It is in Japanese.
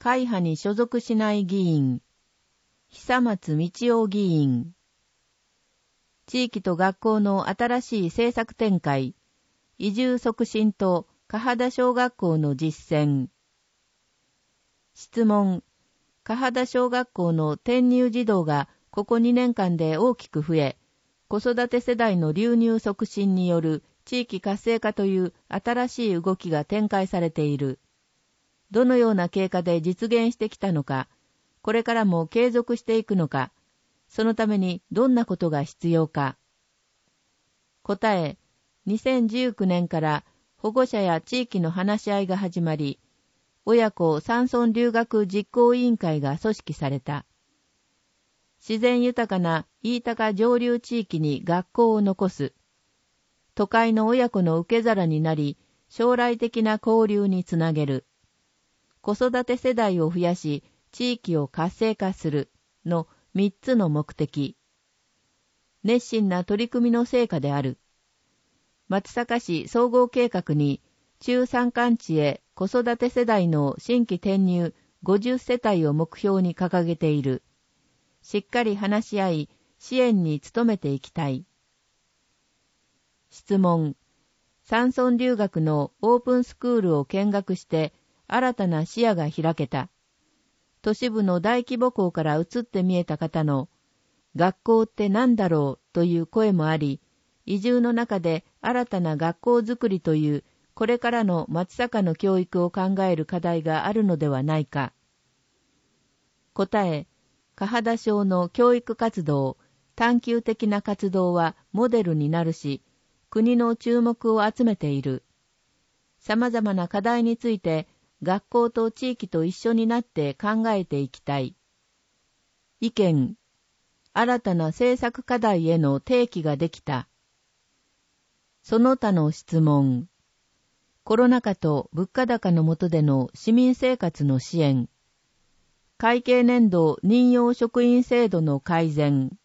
会派に所属しない議員、久松道夫議員。地域と学校の新しい政策展開、移住促進と嘉畑小学校の実践。質問、嘉畑小学校の転入児童がここ2年間で大きく増え、子育て世代の流入促進による地域活性化という新しい動きが展開されている。どのような経過で実現してきたのか、これからも継続していくのか、そのためにどんなことが必要か。答え、2019年から保護者や地域の話し合いが始まり、親子山村留学実行委員会が組織された。自然豊かな飯高上流地域に学校を残す。都会の親子の受け皿になり、将来的な交流につなげる。子育て世代を増やし、地域を活性化するの3つの目的。熱心な取り組みの成果である。松阪市総合計画に、中山間地へ子育て世代の新規転入50世帯を目標に掲げている。しっかり話し合い、支援に努めていきたい。質問。山村留学のオープンスクールを見学して新たな視野が開けた。都市部の大規模校から移って見えた方の学校って何だろうという声もあり、移住の中で新たな学校づくりというこれからの松阪の教育を考える課題があるのではないか。答え。嘉畑小の教育活動、探究的な活動はモデルになるし、国の注目を集めている。様々な課題について学校と地域と一緒になって考えていきたい。意見。新たな政策課題への提起ができた。その他の質問。コロナ禍と物価高の下での市民生活の支援。会計年度任用職員制度の改善。